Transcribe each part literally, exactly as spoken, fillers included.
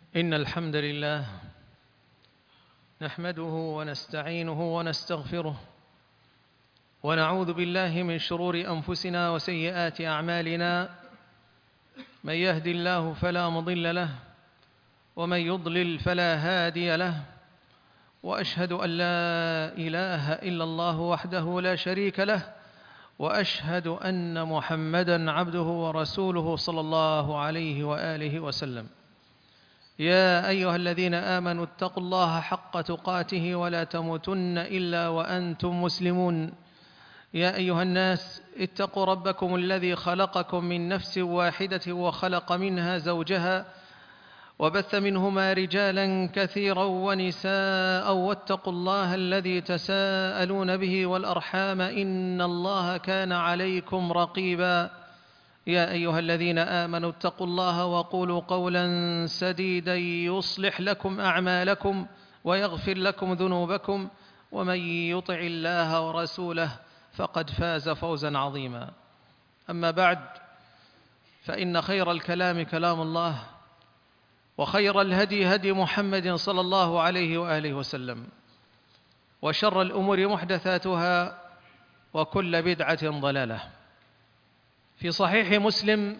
إن الحمد لله نحمده ونستعينه ونستغفره ونعوذ بالله من شرور أنفسنا وسيئات أعمالنا. من يهد الله فلا مضل له ومن يضلل فلا هادي له، وأشهد أن لا إله إلا الله وحده لا شريك له، وأشهد أن محمدًا عبده ورسوله صلى الله عليه وآله وسلم. يا أيها الذين آمنوا اتقوا الله حق تقاته ولا تموتن إلا وأنتم مسلمون. يا أيها الناس اتقوا ربكم الذي خلقكم من نفس واحدة وخلق منها زوجها وبث منهما رجالا كثيرا ونساء، واتقوا الله الذي تساءلون به والأرحام إن الله كان عليكم رقيبا. يا أيها الذين آمنوا اتقوا الله وقولوا قولا سديدا يصلح لكم أعمالكم ويغفر لكم ذنوبكم، ومن يطع الله ورسوله فقد فاز فوزا عظيما. أما بعد، فإن خير الكلام كلام الله، وخير الهدي هدي محمد صلى الله عليه وآله وسلم، وشر الأمور محدثاتها، وكل بدعة ضلالة. في صحيح مسلم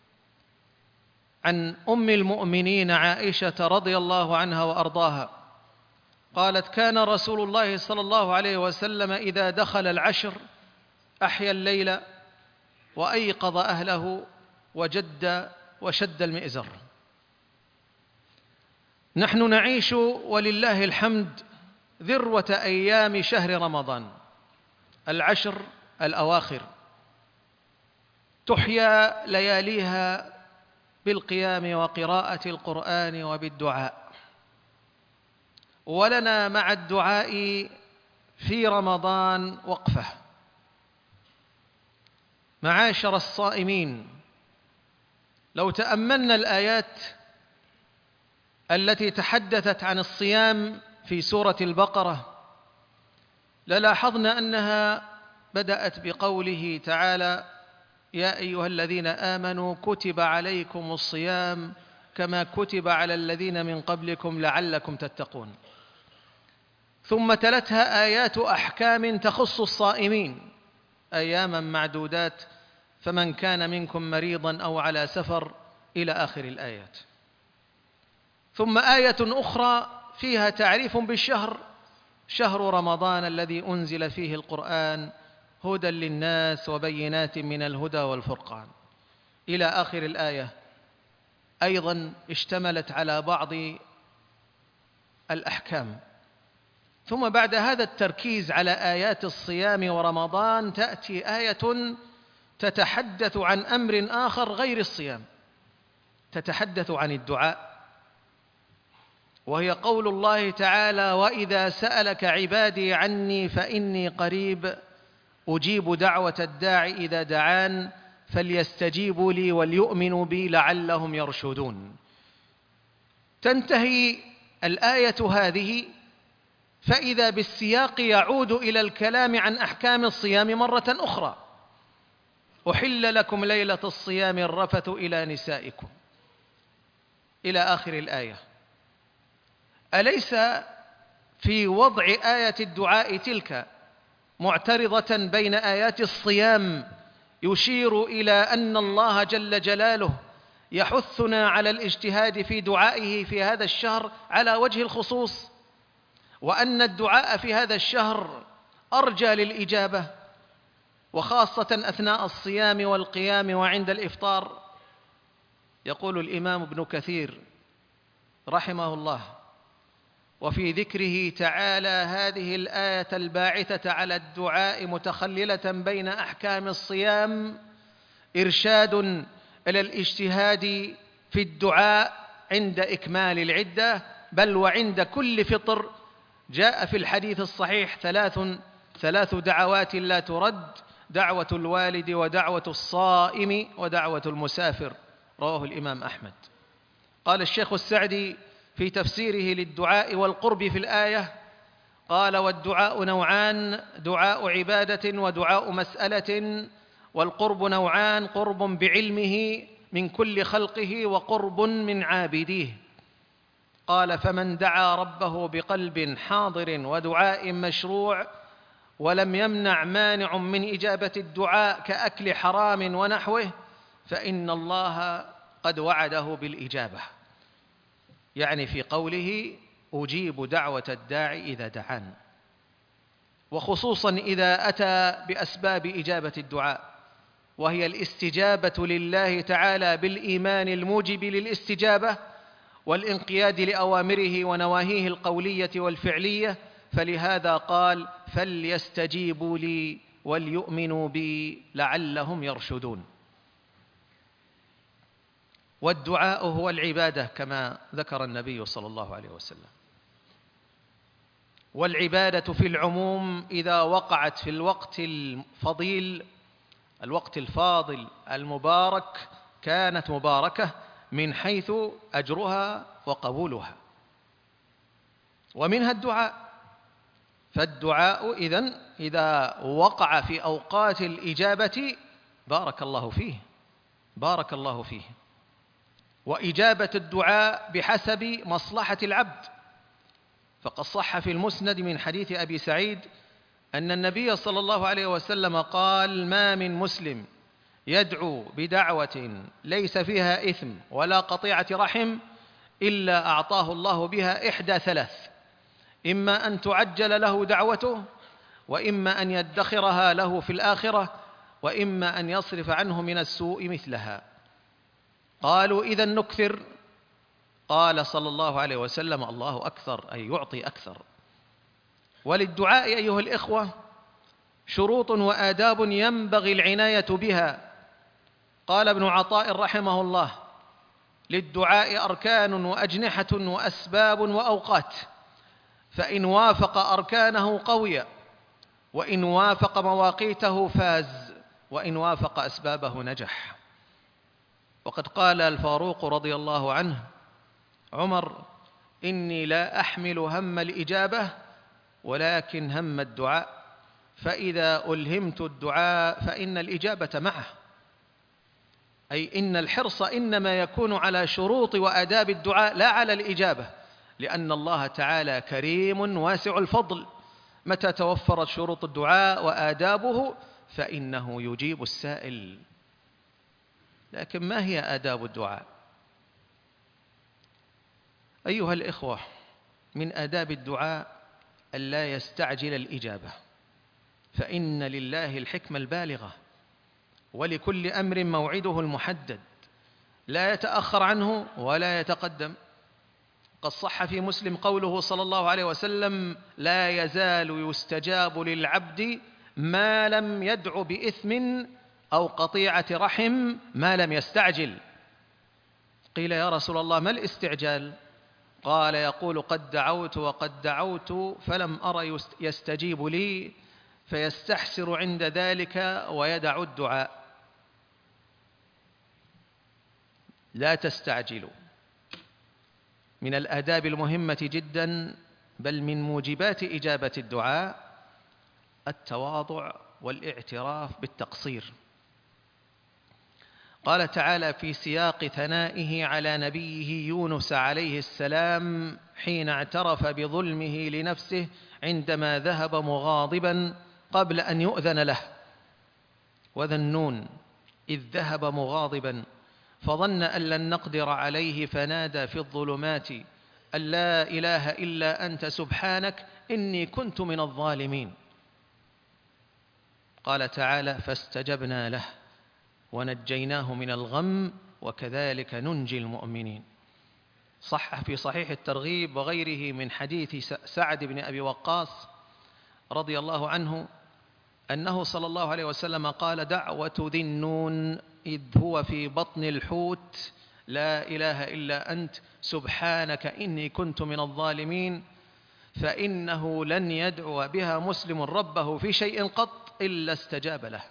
عن أم المؤمنين عائشة رضي الله عنها وأرضاها قالت: كان رسول الله صلى الله عليه وسلم إذا دخل العشر أحيا الليل وأيقظ أهله وجد وشد المئزر. نحن نعيش ولله الحمد ذروة أيام شهر رمضان، العشر الأواخر، تحيا لياليها بالقيام وقراءة القرآن وبالدعاء. ولنا مع الدعاء في رمضان وقفة. معاشر الصائمين، لو تأملنا الآيات التي تحدثت عن الصيام في سورة البقرة للاحظنا أنها بدأت بقوله تعالى: يا أيها الذين آمنوا كتب عليكم الصيام كما كتب على الذين من قبلكم لعلكم تتقون. ثم تلتها آيات أحكام تخص الصائمين: أياما معدودات، فمن كان منكم مريضا أو على سفر، إلى آخر الآيات. ثم آية أخرى فيها تعريف بالشهر: شهر رمضان الذي أنزل فيه القرآن هدى للناس وبينات من الهدى والفرقان، إلى آخر الآية. أيضا اشتملت على بعض الأحكام. ثم بعد هذا التركيز على آيات الصيام ورمضان تأتي آية تتحدث عن أمر آخر غير الصيام، تتحدث عن الدعاء، وهي قول الله تعالى: وإذا سألك عبادي عني فإني قريب أجيب دعوة الداع إذا دعان فليستجيبوا لي وليؤمنوا بي لعلهم يرشدون. تنتهي الآية هذه، فإذا بالسياق يعود إلى الكلام عن أحكام الصيام مرة أخرى: أحل لكم ليلة الصيام الرفث إلى نسائكم، إلى آخر الآية. أليس في وضع آية الدعاء تلك معترضة بين آيات الصيام يشير إلى أن الله جل جلاله يحثنا على الاجتهاد في دعائه في هذا الشهر على وجه الخصوص، وأن الدعاء في هذا الشهر أرجى للإجابة، وخاصة أثناء الصيام والقيام وعند الإفطار؟ يقول الإمام ابن كثير رحمه الله: وفي ذكره تعالى هذه الآية الباعثة على الدعاء متخللة بين أحكام الصيام إرشاد إلى الاجتهاد في الدعاء عند إكمال العدة، بل وعند كل فطر. جاء في الحديث الصحيح ثلاث ثلاث دعوات لا ترد: دعوة الوالد ودعوة الصائم ودعوة المسافر، رواه الإمام أحمد. قال الشيخ السعدي في تفسيره للدعاء والقرب في الآية، قال: والدعاء نوعان: دعاء عبادة ودعاء مسألة، والقرب نوعان: قرب بعلمه من كل خلقه وقرب من عابديه. قال: فمن دعا ربه بقلب حاضر ودعاء مشروع ولم يمنع مانع من إجابة الدعاء كأكل حرام ونحوه فإن الله قد وعده بالإجابة، يعني في قوله: أجيب دعوة الداعي إذا دعان، وخصوصا إذا أتى بأسباب إجابة الدعاء، وهي الاستجابة لله تعالى بالإيمان الموجب للاستجابة والانقياد لأوامره ونواهيه القولية والفعلية. فلهذا قال: فليستجيبوا لي وليؤمنوا بي لعلهم يرشدون. والدعاء هو العبادة كما ذكر النبي صلى الله عليه وسلم، والعبادة في العموم إذا وقعت في الوقت الفضيل، الوقت الفاضل المبارك، كانت مباركة من حيث أجرها وقبولها، ومنها الدعاء. فالدعاء إذن إذا وقع في أوقات الإجابة بارك الله فيه، بارك الله فيه. وإجابة الدعاء بحسب مصلحة العبد، فقد صح في المسند من حديث أبي سعيد أن النبي صلى الله عليه وسلم قال: ما من مسلم يدعو بدعوة ليس فيها إثم ولا قطيعة رحم إلا أعطاه الله بها إحدى ثلاث: إما أن تعجل له دعوته، وإما أن يدخرها له في الآخرة، وإما أن يصرف عنه من السوء مثلها. قالوا: إذن نكثر؟ قال صلى الله عليه وسلم: الله أكثر، أي يعطي أكثر. وللدعاء أيها الإخوة شروط وآداب ينبغي العناية بها. قال ابن عطاء رحمه الله: للدعاء أركان وأجنحة وأسباب وأوقات، فإن وافق أركانه قوي، وإن وافق مواقيته فاز، وإن وافق أسبابه نجح. وقد قال الفاروق رضي الله عنه: عمر: إني لا أحمل هم الإجابة ولكن هم الدعاء، فإذا ألهمت الدعاء فإن الإجابة معه. أي إن الحرص إنما يكون على شروط وآداب الدعاء لا على الإجابة، لأن الله تعالى كريم واسع الفضل، متى توفرت شروط الدعاء وآدابه فإنه يجيب السائل. لكن ما هي آداب الدعاء؟ أيها الإخوة، من آداب الدعاء ألا يستعجل الإجابة، فإن لله الحكمة البالغة، ولكل أمر موعده المحدد، لا يتأخر عنه ولا يتقدم. قد صح في مسلم قوله صلى الله عليه وسلم: لا يزال يستجاب للعبد ما لم يدع بإثم أو قطيعة رحم ما لم يستعجل. قيل: يا رسول الله ما الاستعجال؟ قال: يقول: قد دعوت وقد دعوت فلم أر يستجيب لي، فيستحسر عند ذلك ويدع الدعاء. لا تستعجلوا. من الآداب المهمة جدا، بل من موجبات إجابة الدعاء، التواضع والاعتراف بالتقصير. قال تعالى في سياق ثنائه على نبيه يونس عليه السلام حين اعترف بظلمه لنفسه عندما ذهب مغاضبا قبل أن يؤذن له: وذا النون إذ ذهب مغاضبا فظن أن لن نقدر عليه فنادى في الظلمات أن لا إله إلا أنت سبحانك إني كنت من الظالمين. قال تعالى: فاستجبنا له ونجيناه من الغم وكذلك ننجي المؤمنين. صح في صحيح الترغيب وغيره من حديث سعد بن أبي وقاص رضي الله عنه أنه صلى الله عليه وسلم قال: دعوة ذي النون إذ هو في بطن الحوت لا إله إلا أنت سبحانك إني كنت من الظالمين، فإنه لن يدعو بها مسلم ربه في شيء قط إلا استجاب له.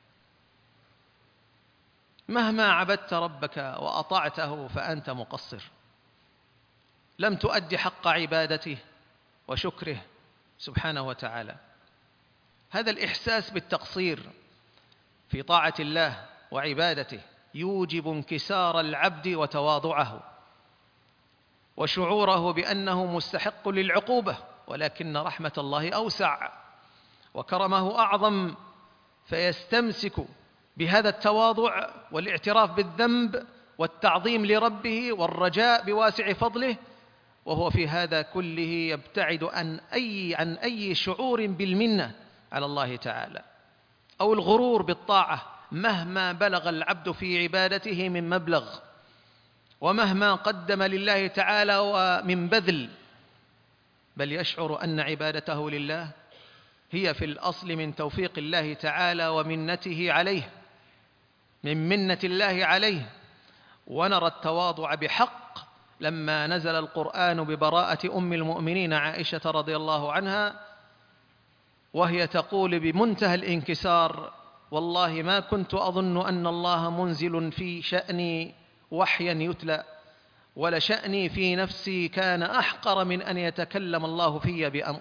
مهما عبدت ربك وأطعته فأنت مقصر، لم تؤدي حق عبادته وشكره سبحانه وتعالى. هذا الإحساس بالتقصير في طاعة الله وعبادته يوجب انكسار العبد وتواضعه. وشعوره بأنه مستحق للعقوبة، ولكن رحمة الله أوسع وكرمه أعظم، فيستمسك بهذا التواضع والاعتراف بالذنب والتعظيم لربه والرجاء بواسع فضله، وهو في هذا كله يبتعد عن أي, عن أي شعور بالمنة على الله تعالى أو الغرور بالطاعة مهما بلغ العبد في عبادته من مبلغ، ومهما قدم لله تعالى ومن بذل، بل يشعر أن عبادته لله هي في الأصل من توفيق الله تعالى ومنته عليه، من منة الله عليه. ونرى التواضع بحق لما نزل القرآن ببراءة أم المؤمنين عائشة رضي الله عنها، وهي تقول بمنتهى الانكسار: والله ما كنت أظن أن الله منزل في شأني وحيا يتلى، ولشأني في نفسي كان أحقر من أن يتكلم الله في بأمر.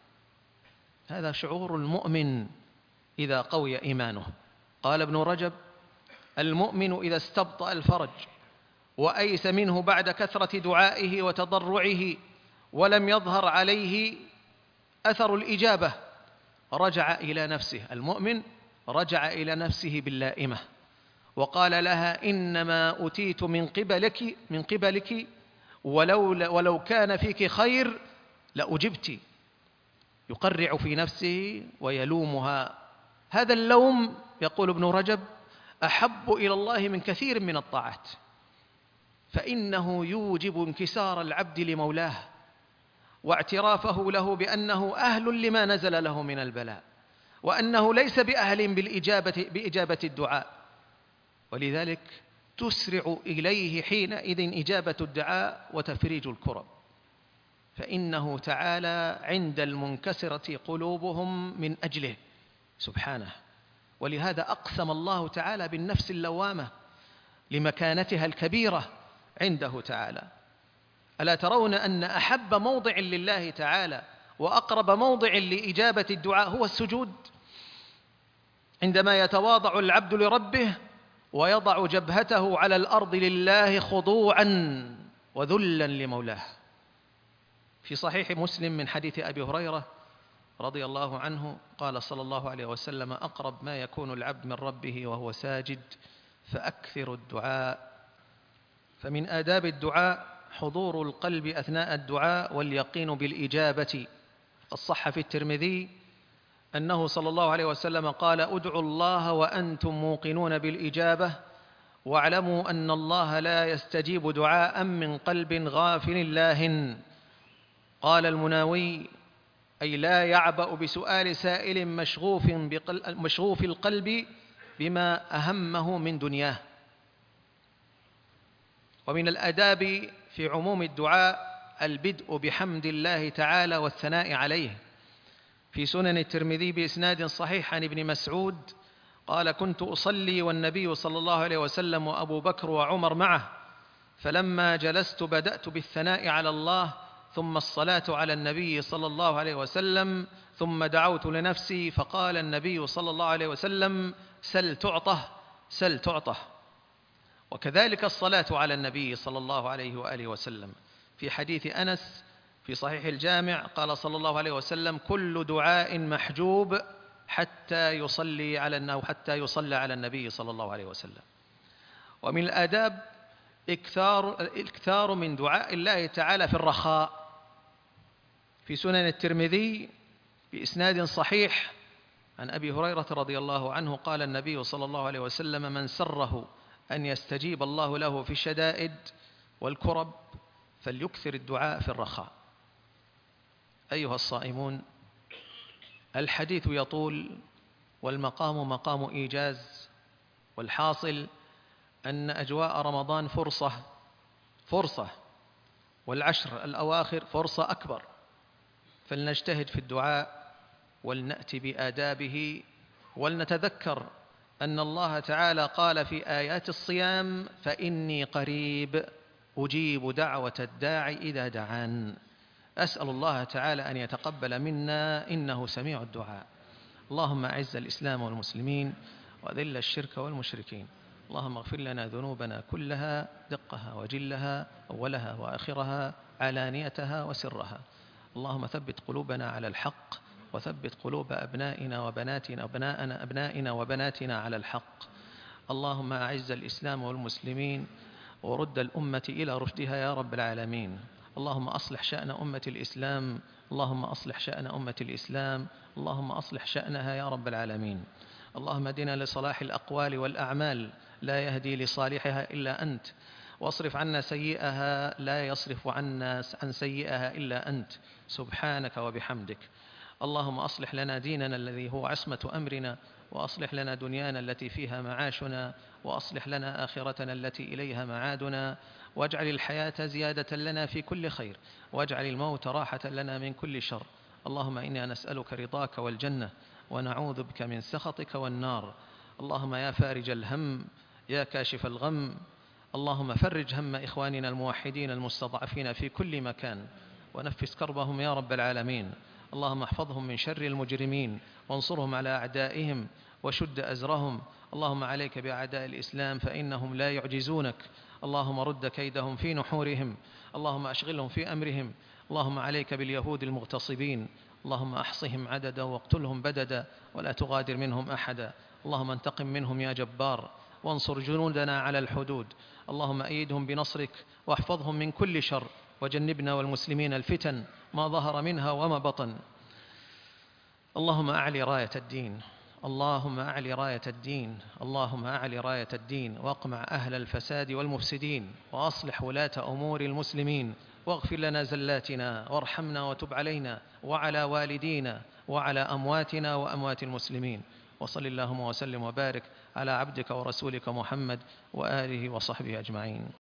هذا شعور المؤمن إذا قوي إيمانه. قال ابن رجب: المؤمن إذا استبطأ الفرج وأيس منه بعد كثرة دعائه وتضرعه ولم يظهر عليه أثر الإجابة رجع إلى نفسه. المؤمن رجع إلى نفسه باللائمة وقال لها: إنما أتيت من قبلك من قبلك ولو, ولو كان فيك خير لأجبت. يقرع في نفسه ويلومها. هذا اللوم، يقول ابن رجب، أحب إلى الله من كثير من الطاعات، فإنه يوجب انكسار العبد لمولاه واعترافه له بأنه أهل لما نزل له من البلاء، وأنه ليس بأهل بالإجابة بإجابة الدعاء، ولذلك تسرع إليه حينئذ إجابة الدعاء وتفريج الكرب، فإنه تعالى عند المنكسرة قلوبهم من أجله سبحانه. ولهذا أقسم الله تعالى بالنفس اللوامة لمكانتها الكبيرة عنده تعالى. ألا ترون أن أحب موضع لله تعالى وأقرب موضع لإجابة الدعاء هو السجود، عندما يتواضع العبد لربه ويضع جبهته على الأرض لله خضوعا وذلا لمولاه. في صحيح مسلم من حديث أبي هريرة رضي الله عنه قال صلى الله عليه وسلم: أقرب ما يكون العبد من ربه وهو ساجد فأكثر الدعاء. فمن آداب الدعاء حضور القلب أثناء الدعاء واليقين بالإجابة. قد صح في الترمذي أنه صلى الله عليه وسلم قال: ادعوا الله وأنتم موقنون بالإجابة، واعلموا أن الله لا يستجيب دعاء من قلب غافل لاهٍ. قال المناوي: أي لا يعبأ بسؤال سائل مشغوف, مشغوف القلب بما أهمه من دنياه. ومن الآداب في عموم الدعاء البدء بحمد الله تعالى والثناء عليه. في سنن الترمذي بإسناد صحيح عن ابن مسعود قال: كنت أصلي والنبي صلى الله عليه وسلم وأبو بكر وعمر معه، فلما جلست بدأت بالثناء على الله، ثم الصلاة على النبي صلى الله عليه وسلم، ثم دعوت لنفسي، فقال النبي صلى الله عليه وسلم: سل تعطه سل تعطه. وكذلك الصلاة على النبي صلى الله عليه وآله وسلم. في حديث أنس في صحيح الجامع قال صلى الله عليه وسلم: كل دعاء محجوب حتى يصلي على النبي حتى يصلى على النبي صلى الله عليه وسلم. ومن الآداب إكثار الإكثار من دعاء الله تعالى في الرخاء. في سنن الترمذي بإسناد صحيح عن أبي هريرة رضي الله عنه قال النبي صلى الله عليه وسلم: من سره أن يستجيب الله له في الشدائد والكرب فليكثر الدعاء في الرخاء. أيها الصائمون، الحديث يطول والمقام مقام إيجاز، والحاصل أن أجواء رمضان فرصة فرصة والعشر الأواخر فرصة أكبر، فلنجتهد في الدعاء ولنأتي بآدابه، ولنتذكر أن الله تعالى قال في آيات الصيام: فإني قريب أجيب دعوة الداعي إذا دعان. أسأل الله تعالى أن يتقبل منا إنه سميع الدعاء. اللهم أعز الإسلام والمسلمين وأذل الشرك والمشركين، اللهم اغفر لنا ذنوبنا كلها دقها وجلها أولها وآخرها علانيتها وسرها. اللهم ثبت قلوبنا على الحق، وثبت قلوب أبنائنا وبناتنا أبناءنا أبنائنا وبناتنا على الحق. اللهم أعز الإسلام والمسلمين ورد الأمة إلى رشدها يا رب العالمين. اللهم أصلح شأن أمة الإسلام، اللهم أصلح شأن أمة الإسلام، اللهم أصلح شأنها يا رب العالمين. اللهم اهدنا لصلاح الأقوال والأعمال، لا يهدي لصالحها إلا أنت، واصرف عنا سيئها، لا يصرف عنا عن سيئها إلا أنت، سبحانك وبحمدك. اللهم أصلح لنا ديننا الذي هو عصمة أمرنا، وأصلح لنا دنيانا التي فيها معاشنا، وأصلح لنا آخرتنا التي إليها معادنا، واجعل الحياة زيادة لنا في كل خير، واجعل الموت راحة لنا من كل شر. اللهم إنا نسألك رضاك والجنة، ونعوذ بك من سخطك والنار. اللهم يا فارج الهم، يا كاشف الغم، اللهم فرج هم إخواننا الموحدين المستضعفين في كل مكان، ونفس كربهم يا رب العالمين. اللهم احفظهم من شر المجرمين، وانصرهم على أعدائهم، وشد أزرهم. اللهم عليك بأعداء الإسلام فإنهم لا يعجزونك. اللهم رد كيدهم في نحورهم، اللهم أشغلهم في أمرهم. اللهم عليك باليهود المغتصبين، اللهم أحصهم عددا واقتلهم بددا، ولا تغادر منهم أحدا. اللهم انتقم منهم يا جبار، وانصر جنودنا على الحدود. اللهم أيدهم بنصرك، واحفظهم من كل شر، وجنبنا والمسلمين الفتن ما ظهر منها وما بطن. اللهم أعلي راية الدين، اللهم أعلي راية الدين، اللهم أعلي راية الدين، واقمع أهل الفساد والمفسدين، وأصلح ولاة أمور المسلمين، واغفر لنا زلاتنا، وارحمنا وتب علينا وعلى والدينا وعلى أمواتنا وأموات المسلمين. وصل اللهم وسلم وبارك على عبدك ورسولك محمد وآله وصحبه أجمعين.